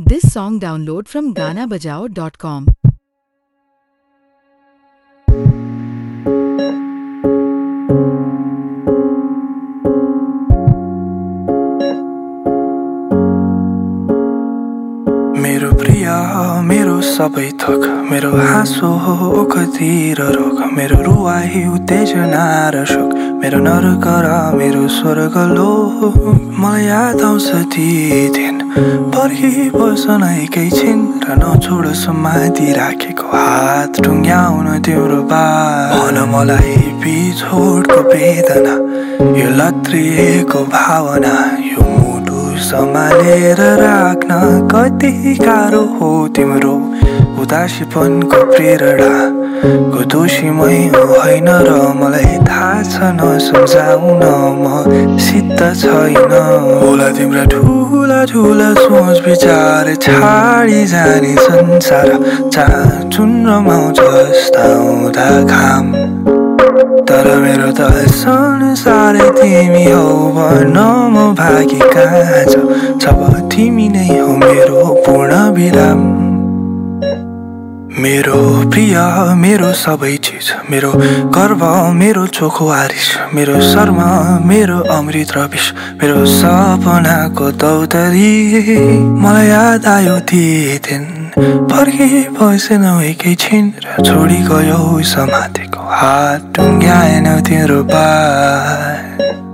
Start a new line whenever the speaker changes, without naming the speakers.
This song download from ganabajao.com.
मेरो प्रिय मेरो सबै थोक मेरो हाँसो हो ओखतिर रोक मेरो रुवाही उत्तेजना र शोक मेरो नरक र मेरो स्वर्ग लो मलाई याद आउँछ ती दिन पर्खिबस्न एकैछिन र नछोड समाति राखेको हात टुङ्ग्याउन तिम्रो बात भन मलाई बिछोडको वेदना यो लत्रिएको भावना यो सम्हालेर राख्न कति गाह्रो हो तिम्रो उदासीपनको प्रेरणाको दोषी मै होइन र मलाई थाहा छ नसम्झाउन म सिद्ध छैन होला तिम्रा ठुला ठुला सोच विचार छाडी जाने संसार जहाँ चुन्रमाउँछ जस्ताउँदा घाम तर मेरो त संसारै तिमी हौ भन म भागी कहाँ छ जब तिमी नै हौ मेरो पूर्ण विराम मेरो प्रिय मेरो सबै चिज मेरो गर्व मेरो चोखो आरिस मेरो शर्म मेरो अमृत र विष मेरो सपनाको दौतरी मलाई याद आयो ती दिन फर्किबसेन एकैछिन र छोडी गयो समातेको हात टुङ्ग्याएन तिम्रो बात